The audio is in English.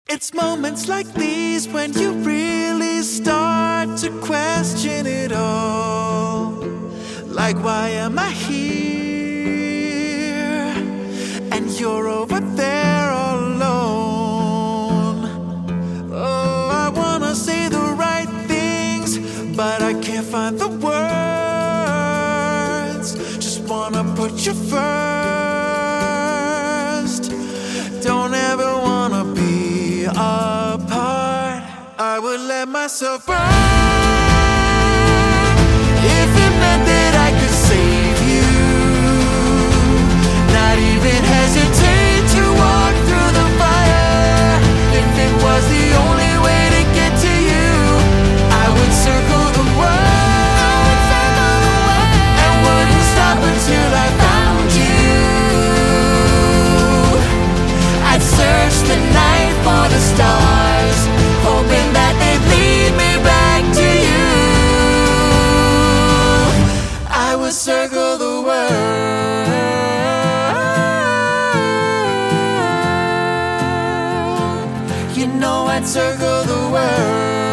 It's moments like these when you really start to question it all. Like, why am I here? And you're over there all alone. Oh, I wanna say the right things, but I can't find the words. Just wanna put you first. Don't ever wanna be apart. I would let myself burn if it meant that I could save you. Not even hesitate to walk through the fire. If it was the only way to get to you, I would circle the world and wouldn't stop until I found you. I'd search the night for the stars, hoping that they'd lead me back to you. I would circle the world. You know I'd circle the world.